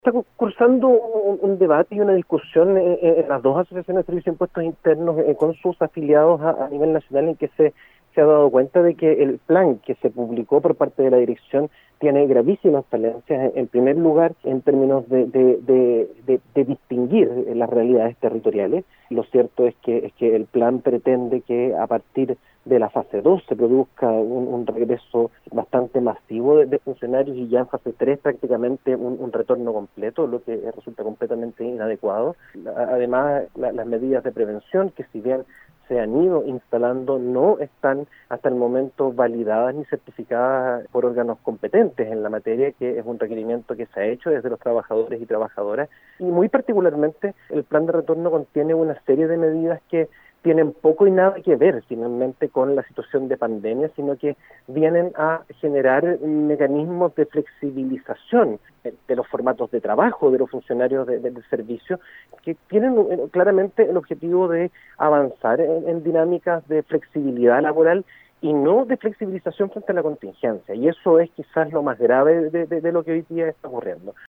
Está cursando un debate y una discusión en las dos asociaciones de servicios de impuestos internos con sus afiliados a nivel nacional en que se ha dado cuenta de que el plan que se publicó por parte de la dirección tiene gravísimas falencias. En primer lugar, en términos de distinguir las realidades territoriales. Lo cierto es que el plan pretende que a partir de la fase 2 se produzca un regreso bastante masivo de funcionarios y ya en fase 3 prácticamente un retorno completo, lo que resulta completamente inadecuado. Además, las medidas de prevención, que si bien se han ido instalando, no están hasta el momento validadas ni certificadas por órganos competentes en la materia, que es un requerimiento que se ha hecho desde los trabajadores y trabajadoras. Y muy particularmente, el plan de retorno contiene una serie de medidas que tienen poco y nada que ver finalmente con la situación de pandemia, sino que vienen a generar mecanismos de flexibilización de los formatos de trabajo de los funcionarios del servicio, que tienen claramente el objetivo de avanzar en dinámicas de flexibilidad laboral y no de flexibilización frente a la contingencia. Y eso es quizás lo más grave de lo que hoy día está ocurriendo.